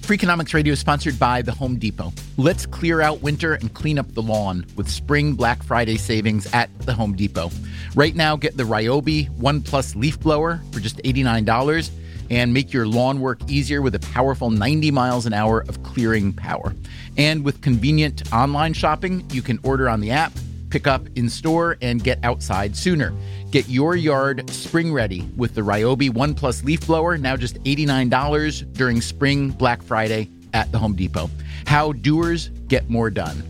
Freakonomics Radio is sponsored by the Home Depot. Let's clear out winter and clean up the lawn with spring Black Friday savings at the Home Depot. Right now, get the Ryobi One Plus leaf blower for just $89 and make your lawn work easier with a powerful 90 miles an hour of clearing power. And with convenient online shopping, you can order on the app, pick up in store, and get outside sooner. Get your yard spring ready with the Ryobi One Plus leaf blower, now just $89 during spring Black Friday at the Home Depot. How doers get more done.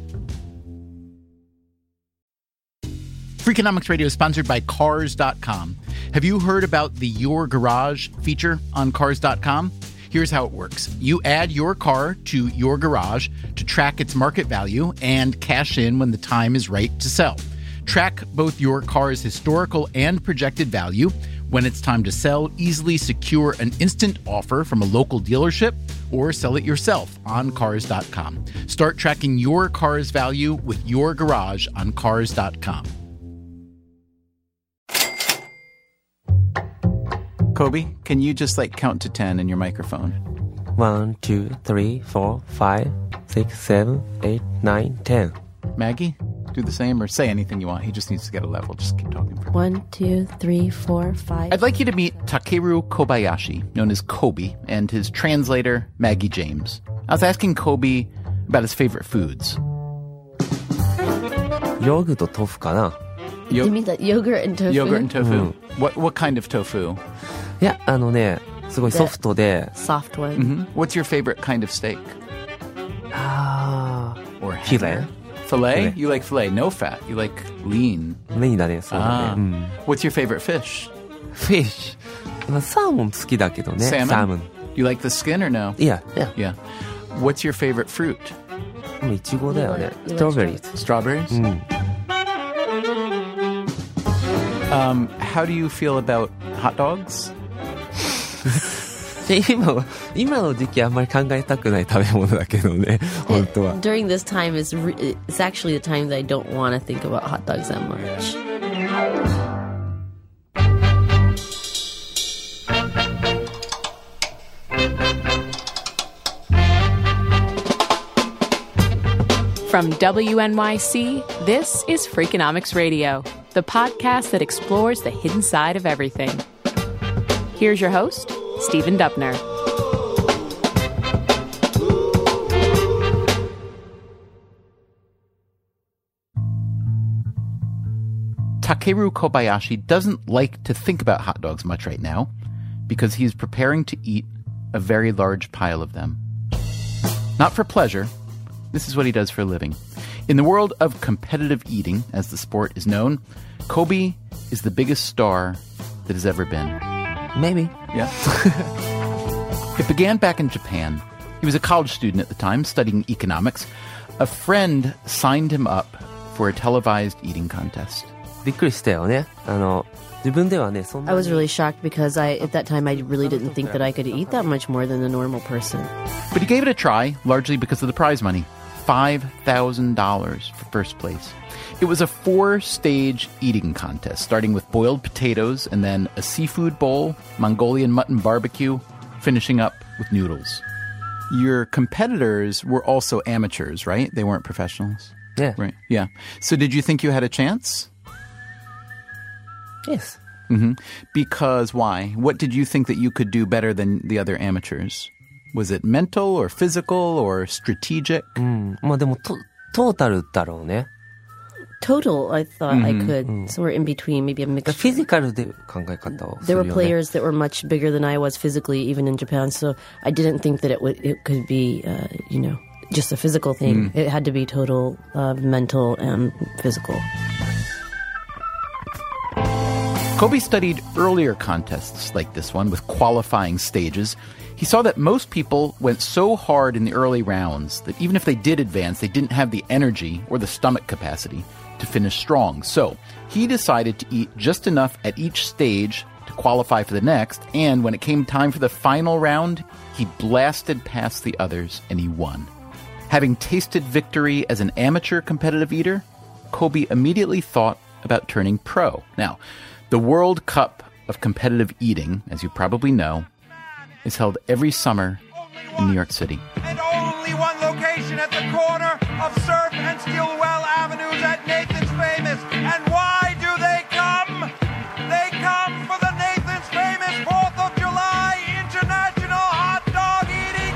Freakonomics Radio is sponsored by Cars.com. Have you heard about the Your Garage feature on Cars.com? Here's how it works. You add your car to your garage to track its market value and cash in when the time is right to sell. Track both your car's historical and projected value. When it's time to sell, easily secure an instant offer from a local dealership or sell it yourself on Cars.com. Start tracking your car's value with your garage on Cars.com. Kobe, can you just count to 10 in your microphone? 1, 2, 3, 4, 5, 6, 7, 8, 9, 10. Maggie, do the same or say anything you want. He just needs to get a level. Just keep talking for 1, 2, 3, 4, 5. I'd like you to meet Takeru Kobayashi, known as Kobe, and his translator, Maggie James. I was asking Kobe about his favorite foods. ヨーグルト豆腐かな? You mean that yogurt and tofu? Yogurt and tofu. What kind of tofu? いや、すごいソフトで。 Soft one. Mm-hmm. What's your favorite kind of steak? Or filet. Filet? You like filet, no fat. You like lean. メインだね、そうだね。 What's your favorite fish? Fish. サーモン好きだけどね。 Salmon? You like the skin or no? Yeah. What's your favorite fruit? イチゴだよね。Strawberries. Strawberries? How do you feel about hot dogs? 今の時期あんまり考えたくない食べ物だけどね、本当は。 During this time, it's actually the time that I don't want to think about hot dogs that much. From WNYC, this is Freakonomics Radio, the podcast that explores the hidden side of everything. Here's your host, Stephen Dubner. Takeru Kobayashi doesn't like to think about hot dogs much right now because he's preparing to eat a very large pile of them. Not for pleasure. This is what he does for a living. In the world of competitive eating, as the sport is known, Kobe is the biggest star that has ever been. Maybe. Yeah. It began back in Japan. He was a college student at the time, studying economics. A friend signed him up for a televised eating contest. びっくりしたよね。自分ではね、そんなに。 I was really shocked because at that time I really didn't think that I could eat that much more than a normal person. But he gave it a try, largely because of the prize money. $5,000 for first place. It was a 4-stage eating contest, starting with boiled potatoes and then a seafood bowl, Mongolian mutton barbecue, finishing up with noodles. Your competitors were also amateurs, right? They weren't professionals? Yeah. Right. Yeah. So did you think you had a chance? Yes. Mm-hmm. Because why? What did you think that you could do better than the other amateurs? Was it mental or physical or strategic? まあでもトータルだろうね。 Total, I thought I could. Somewhere in between, maybe a mixture. フィジカルで考え方をするよ There ね。 were players that were much bigger than I was physically, even in Japan. So I didn't think that it could be, just a physical thing. It had to be total mental and physical. Kobe studied earlier contests like this one with qualifying stages. He saw that most people went so hard in the early rounds that even if they did advance, they didn't have the energy or the stomach capacity to finish strong. So he decided to eat just enough at each stage to qualify for the next, and when it came time for the final round, he blasted past the others and he won. Having tasted victory as an amateur competitive eater, Kobe immediately thought about turning pro. Now, the World Cup of Competitive Eating, as you probably know, is held every summer in New York City. And only one location at the corner of Surf and Stillwell Avenues at Nathan's Famous. And why do they come? They come for the Nathan's Famous 4th of July International Hot Dog Eating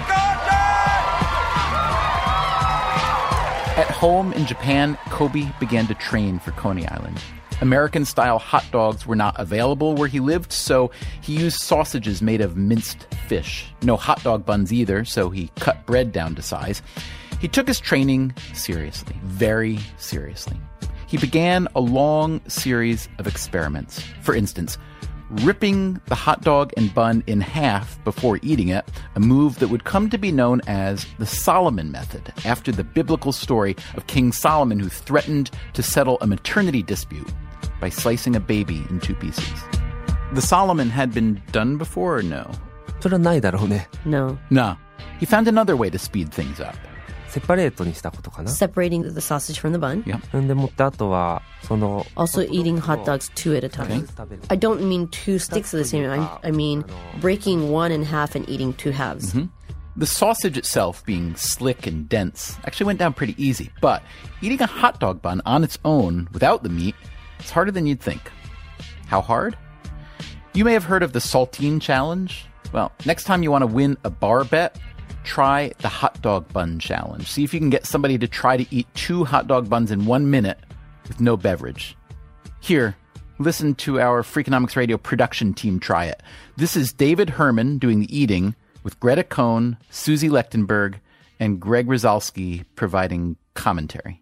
Contest! At home in Japan, Kobe began to train for Coney Island. American-style hot dogs were not available where he lived, so he used sausages made of minced fish. No hot dog buns either, so he cut bread down to size. He took his training seriously, very seriously. He began a long series of experiments. For instance, ripping the hot dog and bun in half before eating it, a move that would come to be known as the Solomon method, after the biblical story of King Solomon who threatened to settle a maternity dispute by slicing a baby in 2 pieces. The Solomon had been done before or no? それはないだろうね。 No. No. He found another way to speed things up. セパレートにしたことかな。 Separating the sausage from the bun. Yep. んでもってあとはその Also eating hot dogs 2 at a time. I don't mean 2 sticks of the same. I mean breaking one in half and eating 2 halves. The sausage itself, being slick and dense, actually went down pretty easy. But eating a hot dog bun on its own, without the meat, is harder than you'd think. How hard? You may have heard of the Saltine Challenge. Well, next time you want to win a bar bet, try the hot dog bun challenge. See if you can get somebody to try to eat 2 hot dog buns in 1 minute with no beverage. Here, listen to our Freakonomics Radio production team try it. This is David Herman doing the eating, with Greta Cohn, Susie Lechtenberg, and Greg Rosalsky providing commentary.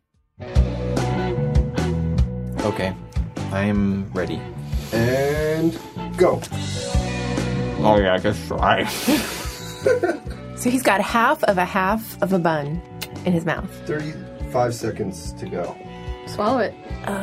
Okay, I'm ready. And go. Oh yeah, I guess try. So he's got half of a bun in his mouth. 35 seconds to go. Swallow it.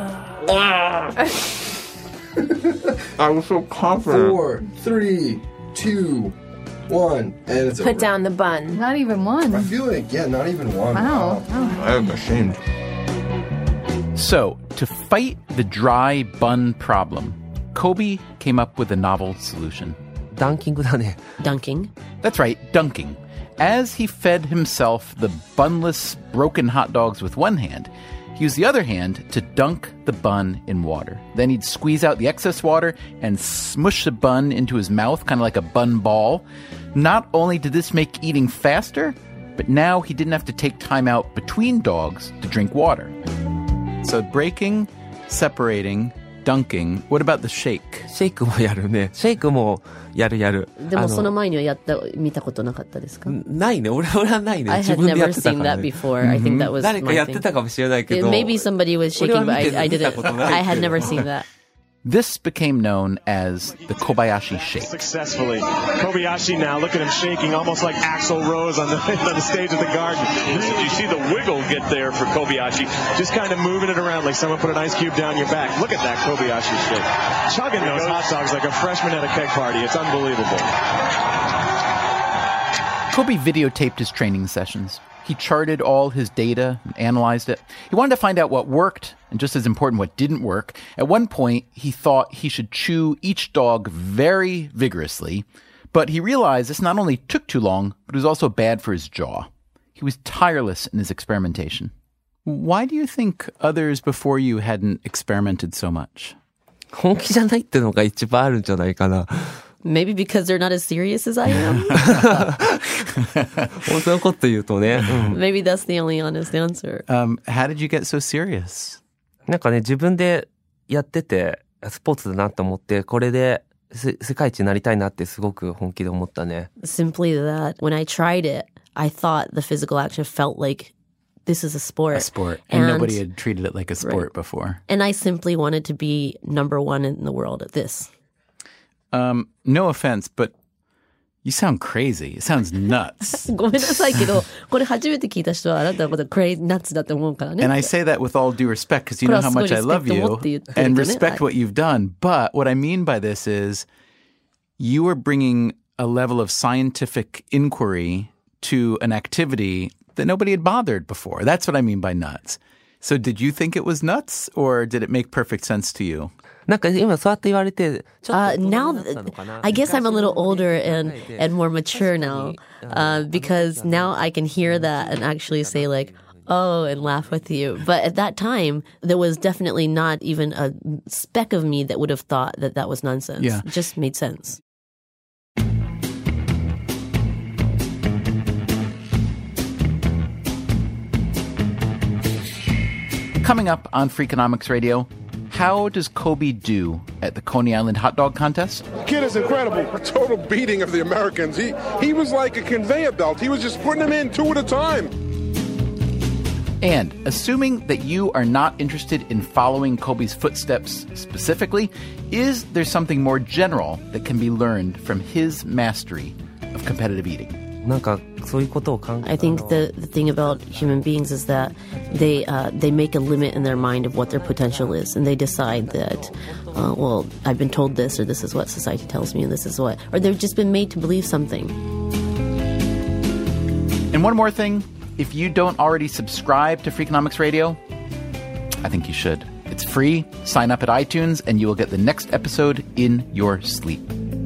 I was so confident. 4, 3, 2, 1, and it's over. Put down the bun. Not even one. I feel like, yeah, not even one. Wow. I am ashamed. So, to fight the dry bun problem, Kobe came up with a novel solution. ダンキングだね。 Dunking. That's right, dunking. As he fed himself the bunless, broken hot dogs with one hand, he used the other hand to dunk the bun in water. Then he'd squeeze out the excess water and smush the bun into his mouth, kind of like a bun ball. Not only did this make eating faster, but now he didn't have to take time out between dogs to drink water. So breaking, separating, dunking. What about the shake? シェイクもやるね。シェイクもやる。 でもその前には見たことなかったですか？ ないね。俺はないね。 I 自 had 分でやっ never てた seen から that ね。 before. I think that was 誰か my やってた thing. かもしれないけど。 Maybe somebody was shaking, but I 見 didn't. たことないけど。 I had never seen that. This became known as the Kobayashi shake. Successfully. Kobayashi now, look at him shaking almost like Axl Rose on the stage of the Garden. You see the wiggle get there for Kobayashi. Just kind of moving it around like someone put an ice cube down your back. Look at that Kobayashi shake. Chugging those hot dogs like a freshman at a keg party. It's unbelievable. Kobe videotaped his training sessions. He charted all his data and analyzed it. He wanted to find out what worked, and just as important, what didn't work. At one point, he thought he should chew each dog very vigorously, but he realized this not only took too long, but it was also bad for his jaw. He was tireless in his experimentation. Why do you think others before you hadn't experimented so much? 本気じゃないってのが一番あるんじゃないかな。 Maybe because they're not as serious as I am. 本当のこと言うとね。 Maybe that's the only honest answer. How did you get so serious? なんかね、自分でやってて、スポーツだなと思って、これで世界一になりたいなってすごく本気で思ったね。 Simply that. When I tried it, I thought the physical action felt like this is a sport. A sport. And nobody had treated it like a sport before. And I simply wanted to be number 1 in the world at this. No offense, but you sound crazy. It sounds nuts. ごめんなさいけど、これ初めて聞いた人はあなたのことクレイナッツだと思うからね。 And I say that with all due respect because you know how much I love you and respect what you've done. But what I mean by this is you are bringing a level of scientific inquiry to an activity that nobody had bothered before. That's what I mean by nuts. So did you think it was nuts, or did it make perfect sense to you? なんか今そうやって言われて、ちょっと Now, I guess I'm a little older and more mature now, because now I can hear that and actually say like, oh, and laugh with you. But at that time, there was definitely not even a speck of me that would have thought that that was nonsense. Yeah. It just made sense. Coming up on Freakonomics Radio, how does Kobe do at the Coney Island hot dog contest? Kid is incredible. A total beating of the Americans. He was like a conveyor belt. He was just putting them in two at a time. And assuming that you are not interested in following Kobe's footsteps specifically, is there something more general that can be learned from his mastery of competitive eating? なんかそういうことを考え I think the thing about human beings is that they make a limit in their mind of what their potential is, and they decide that, well, I've been told this, or this is what society tells me, and this is what, or they've just been made to believe something. And one more thing, if you don't already subscribe to Freakonomics Radio, I think you should. It's free. Sign up at iTunes, and you will get the next episode in your sleep.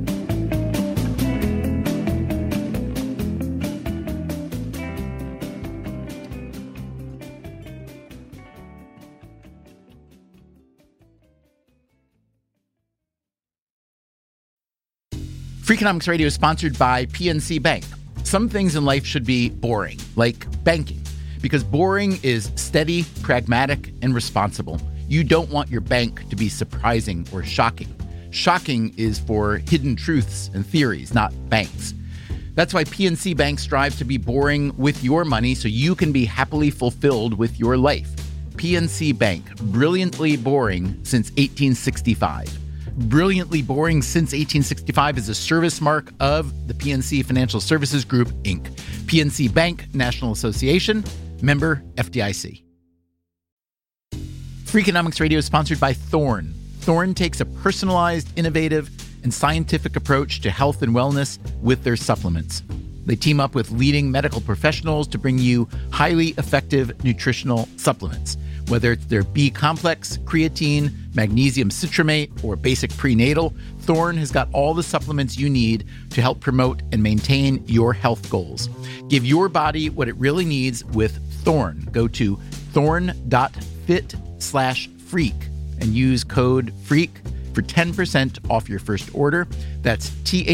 Freakonomics Radio is sponsored by PNC Bank. Some things in life should be boring, like banking, because boring is steady, pragmatic, and responsible. You don't want your bank to be surprising or shocking. Shocking is for hidden truths and theories, not banks. That's why PNC Bank strives to be boring with your money so you can be happily fulfilled with your life. PNC Bank, brilliantly boring since 1865. Brilliantly boring since 1865 is a service mark of the PNC Financial Services Group, Inc. PNC Bank, National Association, member FDIC. Freakonomics Radio is sponsored by Thorne. Thorne takes a personalized, innovative, and scientific approach to health and wellness with their supplements. They team up with leading medical professionals to bring you highly effective nutritional supplements. Whether it's their B complex, creatine, magnesium citramate, or basic prenatal, Thorne has got all the supplements you need to help promote and maintain your health goals. Give your body what it really needs with Thorne. Go to thorne.fit/freak and use code FREAK for 10% off your first order. That's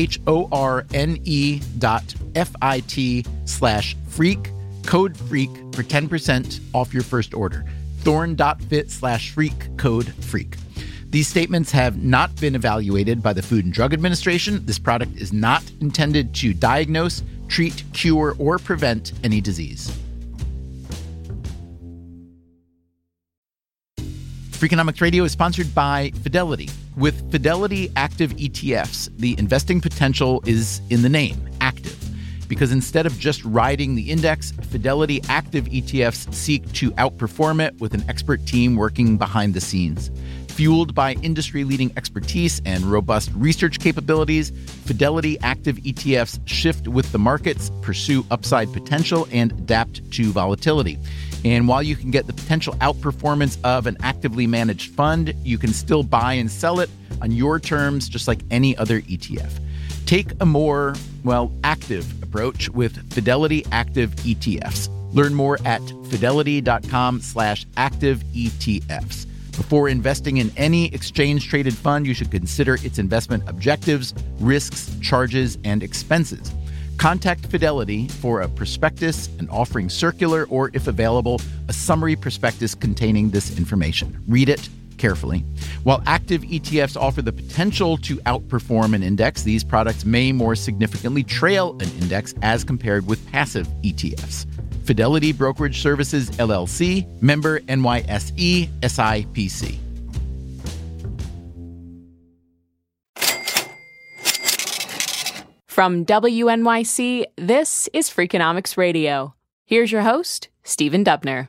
THORNE.FIT/freak, code FREAK for 10% off your first order. Thorne.fit/freak, code FREAK. These statements have not been evaluated by the Food and Drug Administration. This product is not intended to diagnose, treat, cure, or prevent any disease. Freakonomics Radio is sponsored by Fidelity. With Fidelity Active ETFs, the investing potential is in the name, active. Because instead of just riding the index, Fidelity Active ETFs seek to outperform it with an expert team working behind the scenes. Fueled by industry-leading expertise and robust research capabilities, Fidelity Active ETFs shift with the markets, pursue upside potential, and adapt to volatility. And while you can get the potential outperformance of an actively managed fund, you can still buy and sell it on your terms, just like any other ETF. Take a more, active approach with Fidelity Active ETFs. Learn more at fidelity.com/active ETFs. Before investing in any exchange-traded fund, you should consider its investment objectives, risks, charges, and expenses. Contact Fidelity for a prospectus, an offering circular, or, if available, a summary prospectus containing this information. Read it carefully. While active ETFs offer the potential to outperform an index, these products may more significantly trail an index as compared with passive ETFs. Fidelity Brokerage Services, LLC, member NYSE, SIPC. From WNYC, this is Freakonomics Radio. Here's your host, Stephen Dubner.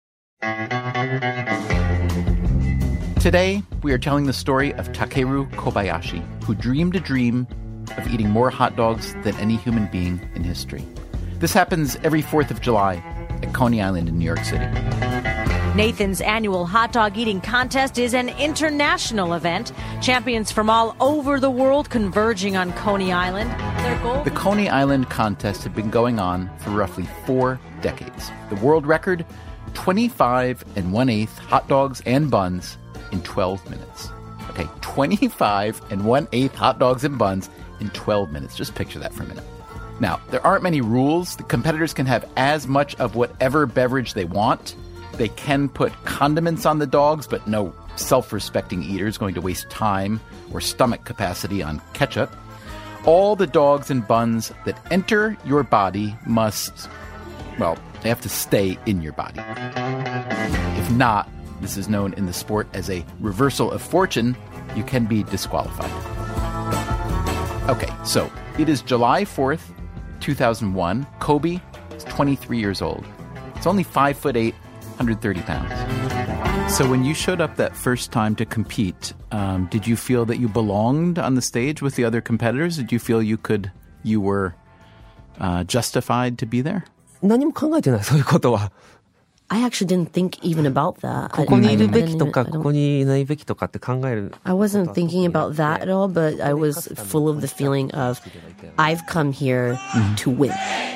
Today, we are telling the story of Takeru Kobayashi, who dreamed a dream of eating more hot dogs than any human being in history. This happens every 4th of July at Coney Island in New York City. Nathan's annual hot dog eating contest is an international event. Champions from all over the world converging on Coney Island. The Coney Island contest had been going on for roughly 4 decades. The world record, 25 1/8 hot dogs and buns in 12 minutes. Okay, 25 1/8 hot dogs and buns in 12 minutes. Just picture that for a minute. Now, there aren't many rules. The competitors can have as much of whatever beverage they want. They can put condiments on the dogs, but no self-respecting eater is going to waste time or stomach capacity on ketchup. All the dogs and buns that enter your body must, well, they have to stay in your body. If not, this is known in the sport as a reversal of fortune, you can be disqualified. Okay, so it is July 4th, 2001. Kobe is 23 years old. It's only 5'8", 130 pounds. So when you showed up that first time to compete, did you feel that you belonged on the stage with the other competitors? Did you feel you were justified to be there? 何も考えてない、そういうことは。 I actually didn't think even about that. ここにいるべきとか、ここにいないべきとかって考える。 I wasn't thinking about that at all, but I was full of the feeling of, I've come here to win.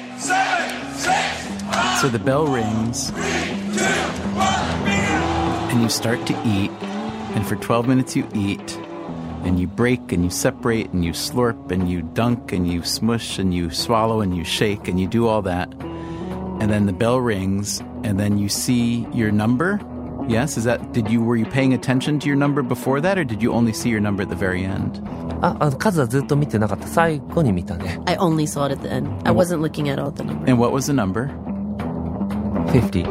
So the bell rings, and you start to eat, and for 12 minutes you eat, and you break, and you separate, and you slurp, and you dunk, and you smush, and you swallow, and you shake, and you do all that. And then the bell rings, and then you see your number. Yes, were you paying attention to your number before that, or did you only see your number at the very end? 数はずっと見てなかった。最後に見たね。 I only saw it at the end. I wasn't looking at all the numbers. And what was the number? 50.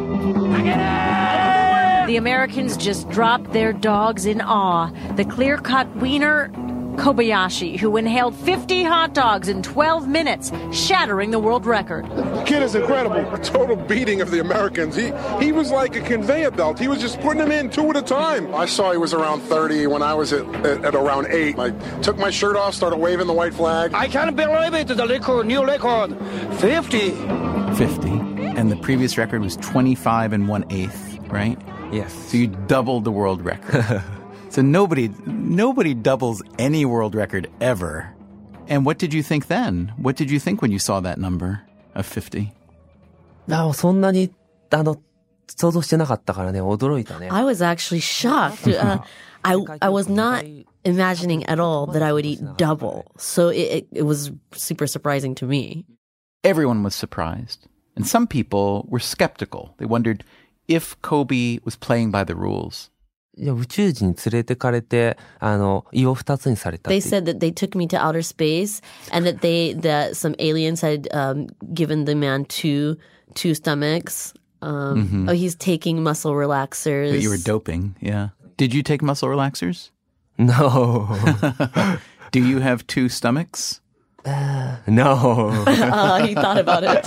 The Americans just dropped their dogs in awe. The clear-cut wiener Kobayashi, who inhaled 50 hot dogs in 12 minutes, shattering the world record. The kid is incredible. A total beating of the Americans. He was like a conveyor belt. He was just putting them in 2 at a time. I saw he was around 30 when I was at around 8. I took my shirt off, started waving the white flag. I can't believe it. The new record, 50. 50. And the previous record was 25 1/8, right? Yes. So you doubled the world record. So nobody doubles any world record ever. And what did you think then? What did you think when you saw that number of 50? そんなに想像してなかったからね、驚いたね。 I was actually shocked. I was not imagining at all that I would eat double. So it was super surprising to me. Everyone was surprised. And some people were skeptical. They wondered if Kobe was playing by the rules. いや、宇宙人に連れてかれて、胃を2つにされた。 They said that they took me to outer space and that some aliens had given the man two stomachs. Oh, he's taking muscle relaxers. But you were doping, yeah. Did you take muscle relaxers? No. Do you have 2 stomachs? No. He thought about it.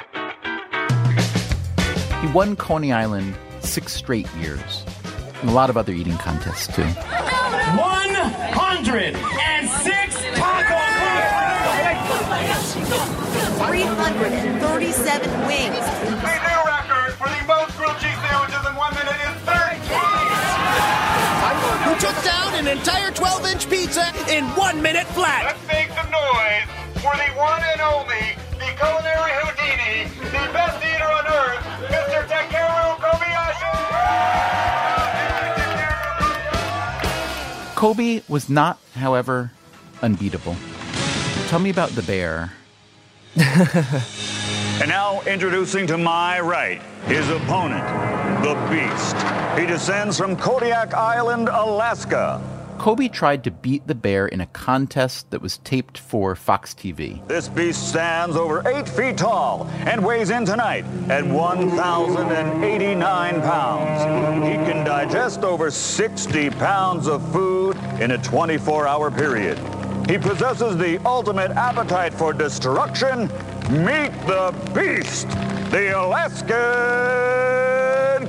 He won Coney Island 6 straight years. And a lot of other eating contests, too. 106 tacos! 337 wings. The new record for the most grilled cheese sandwiches in 1 minute is 13! Who took down an entire 12-inch pizza in 1 minute flat? Let's make some noise for the one and only, the culinary Houdini, the best eater on earth, Mr. Takeru Kobayashi! Kobe was not, however, unbeatable. Tell me about the bear. And now introducing to my right, his opponent, the Beast. He descends from Kodiak Island, Alaska. Kobe tried to beat the bear in a contest that was taped for Fox TV. This beast stands over 8 feet tall and weighs in tonight at 1,089 pounds. He can digest over 60 pounds of food in a 24-hour period. He possesses the ultimate appetite for destruction. Meet the Beast, the Alaskan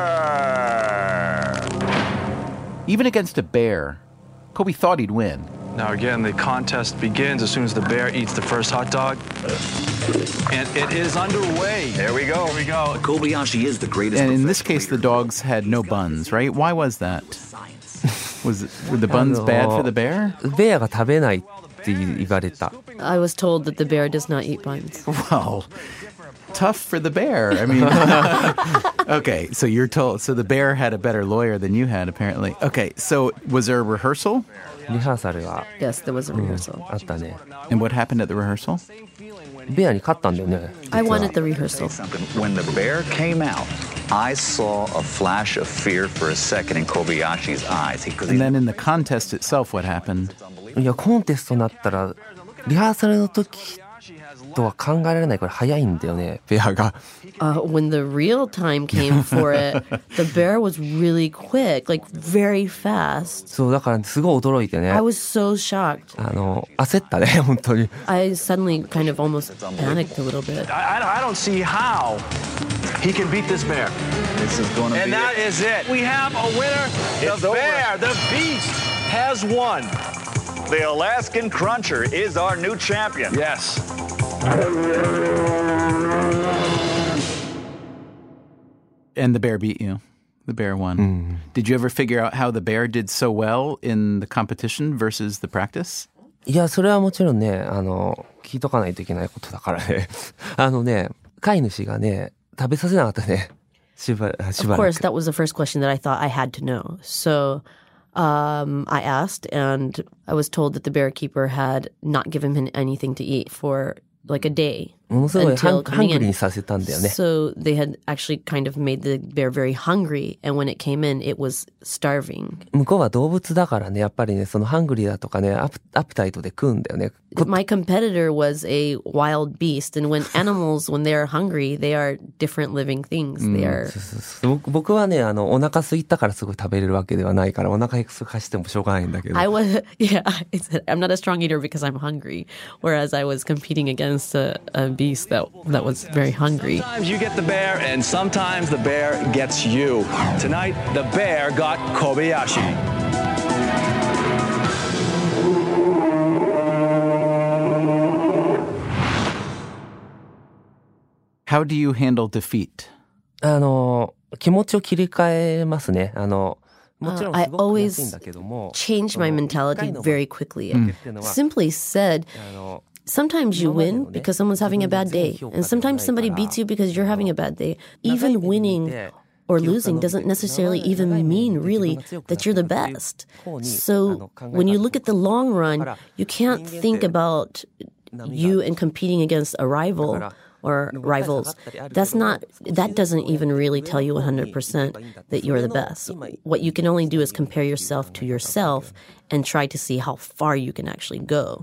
Cruncher. Even against a bear, Kobe thought he'd win. Now again, the contest begins as soon as the bear eats the first hot dog. And it is underway. There we go. Here we go. Kobayashi is the greatest. And in this case, the dogs had no buns, right? Why was that? Were the buns bad for the bear? ベアが食べないって言われた。 I was told that the bear does not eat buns. Well, tough for the bear. I mean, okay, so you're told. So the bear had a better lawyer than you had, apparently. Okay, so was there a rehearsal? リハーサルは Yes, there was a rehearsal. あったね。 And what happened at the rehearsal? ベアに勝ったんだよね。 I won at the rehearsal. When the bear came out, I saw a flash of fear for a second in Kobayashi's eyes. And then in the contest itself, what happened? いや、コンテストになったら、リハーサルの時とは考えられないくらい早いんだよね、ベアが。 When the real time came for it, the bear was really quick, like very fast. そう、だからすごい驚いてね。 I was so shocked. 焦ったね、本当に。 I suddenly kind of almost panicked a little bit. I don't see how he can beat this bear. This is going to be And that is it. We have a winner. The bear, the beast, has won. The Alaskan Cruncher is our new champion. Yes. And the bear beat you. The bear won. Did you ever figure out how the bear did so well in the competition versus the practice? いや、それはもちろんね、聞いとかないといけないことだからね。飼い主がね、食べさせなかったね。しばらく。 Of course, that was the first question that I thought I had to know. So I asked, and I was told that the bear keeper had not given him anything to eat for like a day. ものすごいハン until グ coming リー in. にさせたんだよね。 So they had actually kind of made the bear very hungry, and when it came in, it was starving. 向こうは動物だからね、やっぱりね、そのハングリーだとかね、アプタイトで食うんだよね。 My competitor was a wild beast, and when animals, when they are hungry, they are different living things. They are. 僕はね、お腹空いたからすごい食べれるわけではないから、お腹空かしてもしょうがないんだけど。 I was, yeah, I'm not a strong eater because I'm hungry, whereas I was competing against a beast that was very hungry. Sometimes you get the bear, and sometimes the bear gets you. Tonight, the bear got Kobayashi. How do you handle defeat? 気持ちを切り替えますね。もちろん I すごく悔しいん always だけども。 change my mentality very quickly. Simply said, sometimes you win because someone's having a bad day, and sometimes somebody beats you because you're having a bad day. Even winning or losing doesn't necessarily even mean really that you're the best. So when you look at the long run, you can't think about you and competing against a rival or rivals. That doesn't even really tell you 100% that you're the best. What you can only do is compare yourself to yourself and try to see how far you can actually go.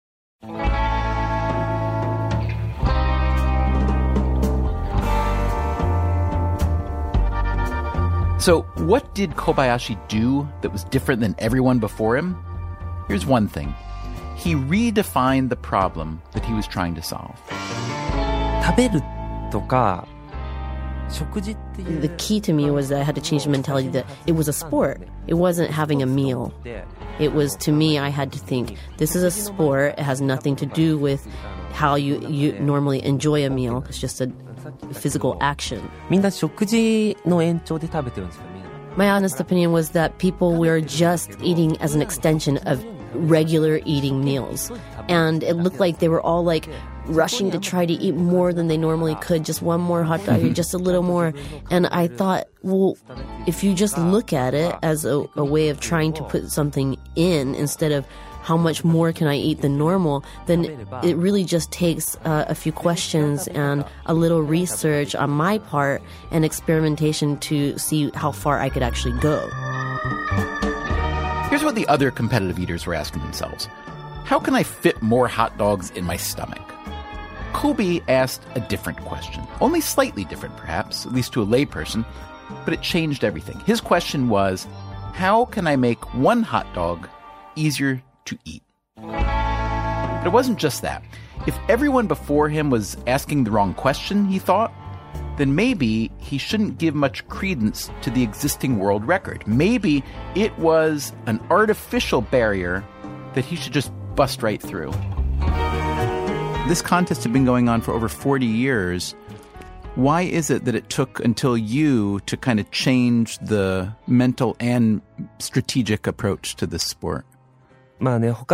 So, what did Kobayashi do that was different than everyone before him? Here's one thing. He redefined the problem that he was trying to solve. 食べるとか、食事っていう。 The key to me was that I had to change the mentality that it was a sport. It wasn't having a meal. It was, to me, I had to think, this is a sport. It has nothing to do with how you normally enjoy a meal. It's just a physical action. みんな食事の延長で食べてるんですよ、みんな。 My honest opinion was that people were just eating as an extension of regular eating meals. And it looked like they were all like rushing to try to eat more than they normally could. Just one more hot dog, or just a little more. And I thought, well, if you just look at it as a way of trying to put something in instead of how much more can I eat than normal, then it really just takes a few questions and a little research on my part and experimentation to see how far I could actually go. Here's what the other competitive eaters were asking themselves. How can I fit more hot dogs in my stomach? Kobe asked a different question. Only slightly different, perhaps, at least to a layperson, but it changed everything. His question was, how can I make one hot dog easier to eat? But it wasn't just that. If everyone before him was asking the wrong question, he thought, then maybe he shouldn't give much credence to the existing world record. Maybe it was an artificial barrier that he should just bust right through. This contest had been going on for over 40 years. Why is it that it took until you to kind of change the mental and strategic approach to this sport? I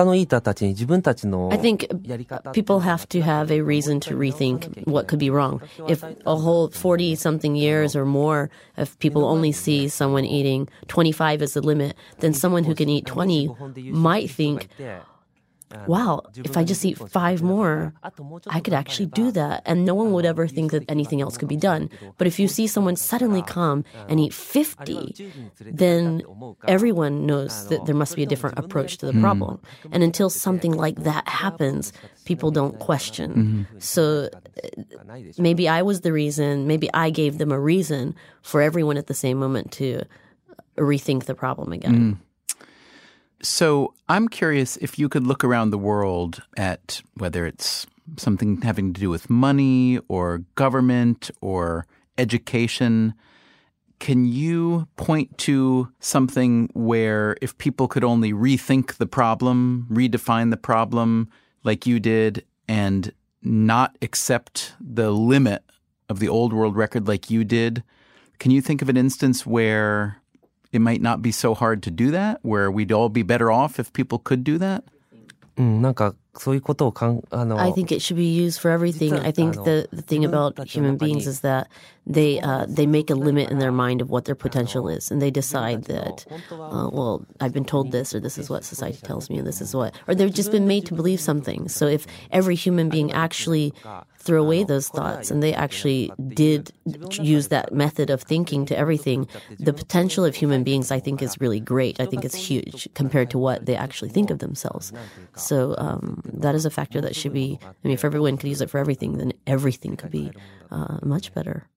think people have to have a reason to rethink what could be wrong. If a whole 40-something years or more, if people only see someone eating 25 as the limit, then someone who can eat 20 might think, wow, if I just eat 5 more, I could actually do that. And no one would ever think that anything else could be done. But if you see someone suddenly come and eat 50, then everyone knows that there must be a different approach to the problem. And until something like that happens, people don't question. So maybe I was the reason, maybe I gave them a reason for everyone at the same moment to rethink the problem again. So I'm curious if you could look around the world at whether it's something having to do with money or government or education. Can you point to something where if people could only rethink the problem, redefine the problem like you did, and not accept the limit of the old world record like you did, can you think of an instance where it might not be so hard to do that, where we'd all be better off if people could do that? I think it should be used for everything. I think the thing about human beings is that they make a limit in their mind of what their potential is, and they decide that, well, I've been told this, or this is what society tells me, and this is what, or they've just been made to believe something. So if every human being actually threw away those thoughts and they actually did use that method of thinking to everything, the potential of human beings, I think, is really great. I think it's huge compared to what they actually think of themselves. So that is a factor that should be, I mean, if everyone could use it for everything, then everything could be much better.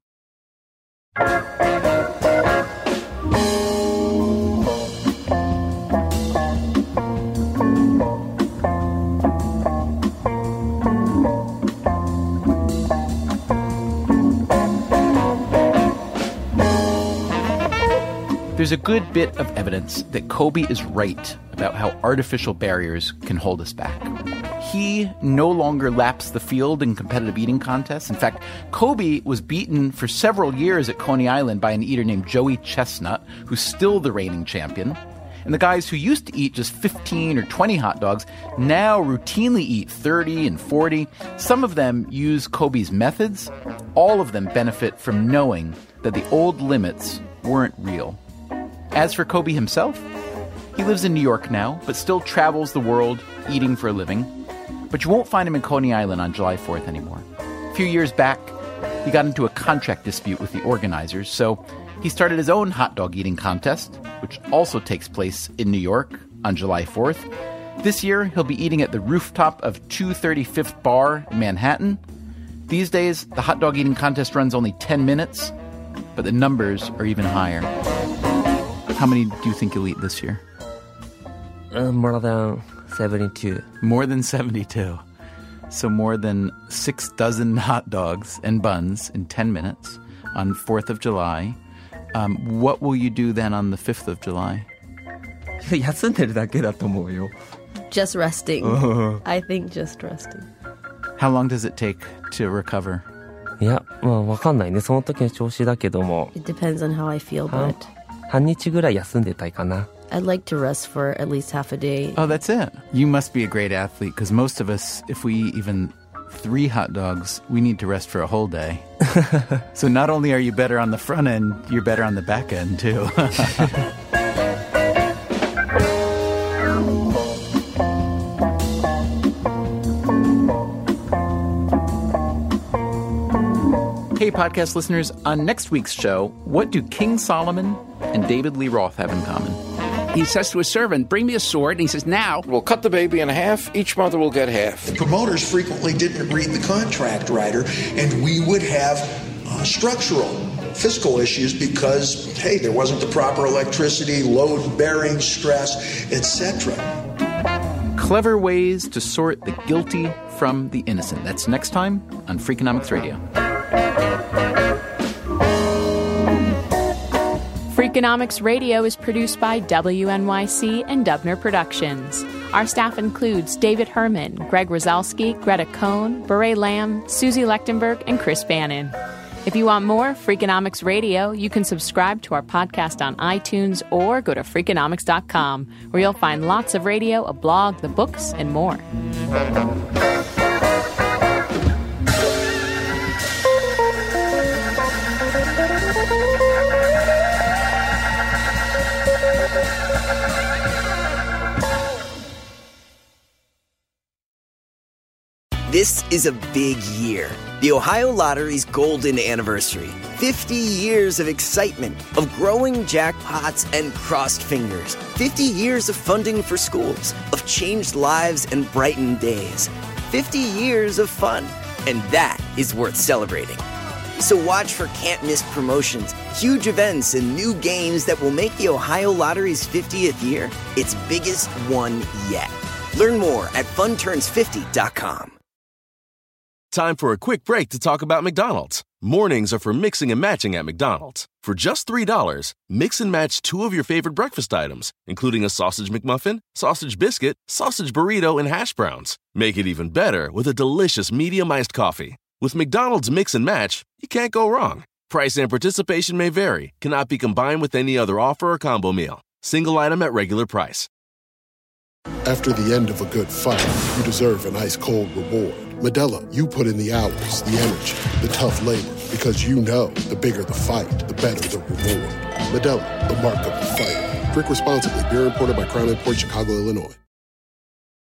There's a good bit of evidence that Kobe is right about how artificial barriers can hold us back. He no longer laps the field in competitive eating contests. In fact, Kobe was beaten for several years at Coney Island by an eater named Joey Chestnut, who's still the reigning champion. And the guys who used to eat just 15 or 20 hot dogs now routinely eat 30 and 40. Some of them use Kobe's methods. All of them benefit from knowing that the old limits weren't real. As for Kobe himself, he lives in New York now, but still travels the world eating for a living. But you won't find him in Coney Island on July 4th anymore. A few years back, he got into a contract dispute with the organizers, so he started his own hot dog eating contest, which also takes place in New York on July 4th. This year, he'll be eating at the rooftop of 235th Bar in Manhattan. These days, the hot dog eating contest runs only 10 minutes, but the numbers are even higher. How many do you think you'll eat this year? More than 72. More than 72. So more than 6 dozen hot dogs and buns in 10 minutes on 4th of July. What will you do then on the 5th of July? 休んでるだけだと思うよ。 Just resting. I think just resting. How long does it take to recover? いや、まあわかんないね。その時の調子だけども。 It depends on how I feel, but 半日ぐらい休んでたいかな。 I'd like to rest for at least half a day. Oh, that's it. You must be a great athlete, because most of us, if we eat even 3 hot dogs, we need to rest for a whole day. So not only are you better on the front end, you're better on the back end, too. Hey, podcast listeners, on next week's show, what do King Solomon and David Lee Roth have in common? He says to his servant, bring me a sword. And he says, now. We'll cut the baby in half. Each mother will get half. Promoters frequently didn't read the contract writer, and we would have structural fiscal issues because, hey, there wasn't the proper electricity, load-bearing stress, etc. Clever ways to sort the guilty from the innocent. That's next time on Freakonomics Radio. Freakonomics Radio is produced by WNYC and Dubner Productions. Our staff includes David Herman, Greg Rosalski, Greta Cohn, Beret Lamb, Susie Lechtenberg, and Chris Bannon. If you want more Freakonomics Radio, you can subscribe to our podcast on iTunes or go to Freakonomics.com, where you'll find lots of radio, a blog, the books, and more. This is a big year. The Ohio Lottery's golden anniversary. 50 years of excitement, of growing jackpots and crossed fingers. 50 years of funding for schools, of changed lives and brightened days. 50 years of fun, and that is worth celebrating. So watch for can't-miss promotions, huge events, and new games that will make the Ohio Lottery's 50th year its biggest one yet. Learn more at funturns50.com. Time for a quick break to talk about McDonald's. Mornings are for mixing and matching at McDonald's. For just $3, mix and match 2 of your favorite breakfast items, including a sausage McMuffin, sausage biscuit, sausage burrito, and hash browns. Make it even better with a delicious medium iced coffee. With McDonald's Mix and Match, you can't go wrong. Price and participation may vary, cannot be combined with any other offer or combo meal. Single item at regular price. After the end of a good fight, you deserve an ice-cold reward. Modelo, you put in the hours, the energy, the tough labor, because you know the bigger the fight, the better the reward. Modelo, the mark of the fighter. Drink responsibly. Beer imported by Crown Imports, Chicago, Illinois.